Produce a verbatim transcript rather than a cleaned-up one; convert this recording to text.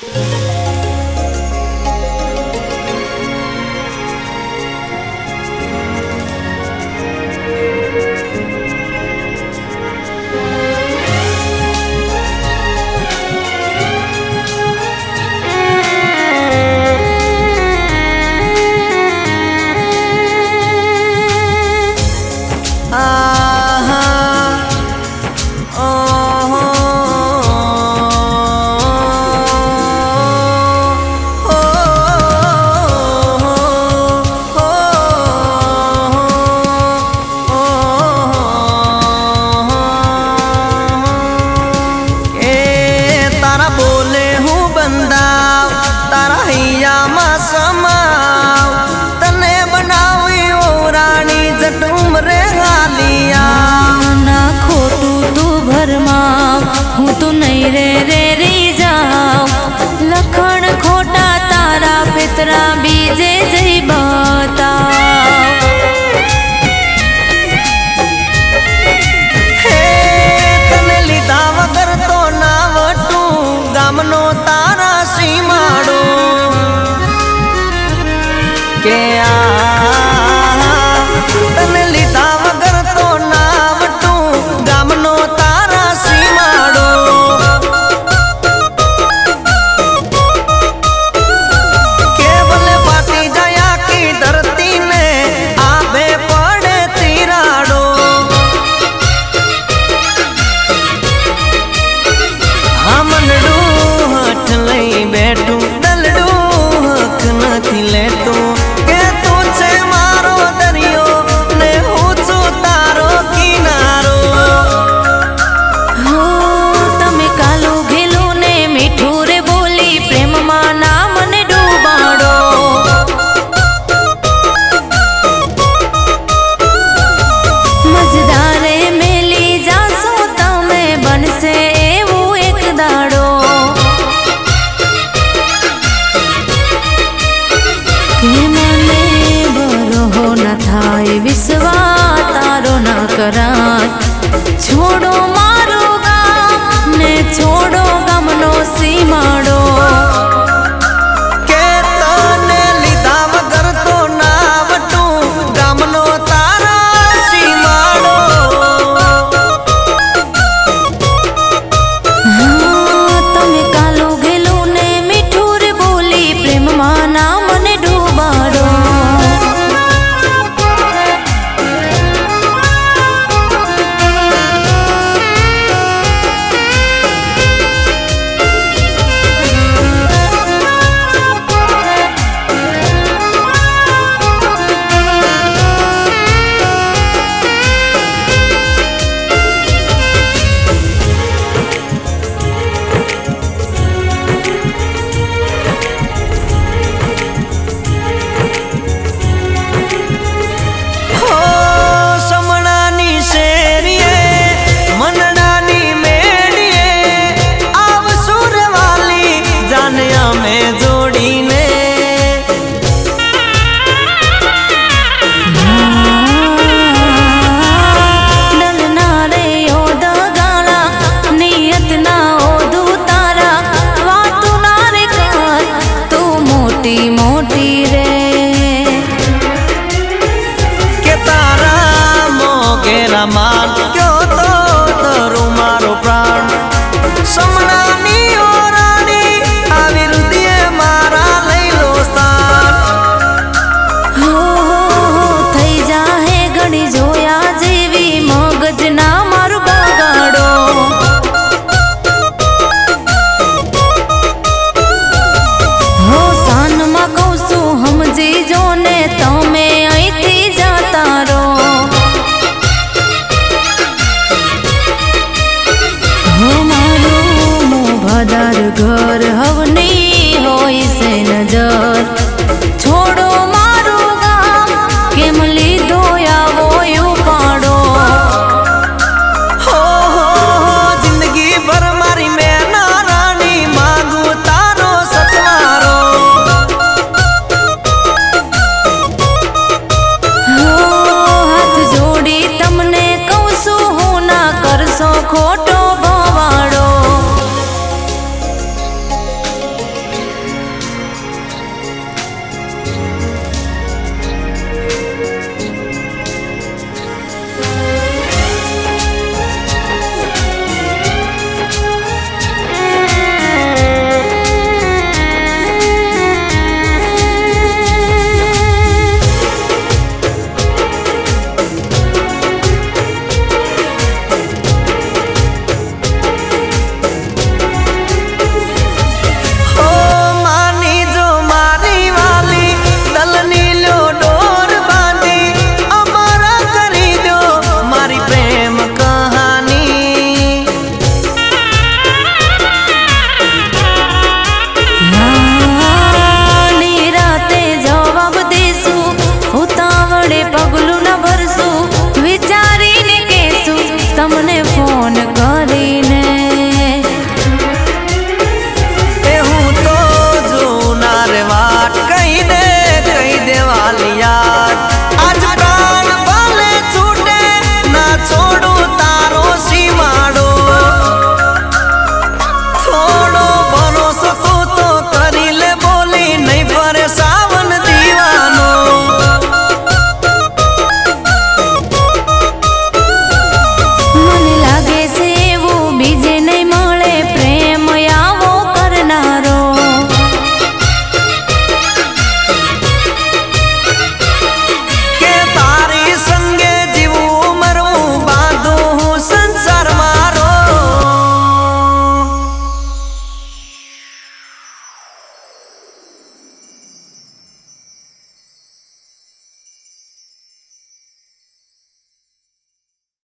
हूँ तो नहीं रे रे री जाओ लखन खोटा तारा पितरा बीजे जई बताओ। हे तने लीधा वगर तो ना वटू गामनो तारा सीमाड़ो के आ तने लीधा वगर तो ना वटू गामनो तारा सीमाड़ो केवल बाटी जाया की धरती ने आबे पड़े तीराड़ो हमनडू हट लई बैठू दलडू हक नथी लेतो के तू छे मारो दरियो ने हूँ छू तारो किनारो। हो तमे कालू घेलू ने मीठू रे बोली प्रेम मा ना मने डूबाड़ो। मजदारे मेली जासो तमे बनसे एवू एक दाड़ो के मने बरो न थाय विश्वास तारो न कराय। छोड़ो मारो गाम ने छोड़ो गमनो सीमाड़ो के तने लीधा वगर तो ना वटू गामनो तारा सीमाड़ो। हाँ तमे कालो घेलो ने मीठू रे बोली प्रेम मा ना मने डूबाड़ो। हो समणानी शेरिए मनडानी मेड़िए आव सुर वाली जानिया में जोड़ी ने डल ना रे ओद गाला नियत ना ओदू तारा वातू ना रे कर तू मोटी मोटी रे। के तारा मोगेरा मान क्यों तो धरू मारो प्राण समणानी ओ रानी आवी रुदिए मारा लई लो स्थान। हो थई जाहे घणी जोया जेवी मगज ना मारू बगाड़ो। हो सान मा कहूं सु हमजी जो ने तमे અહીંથી जाता रो। हो मारू मो भदार घर हवने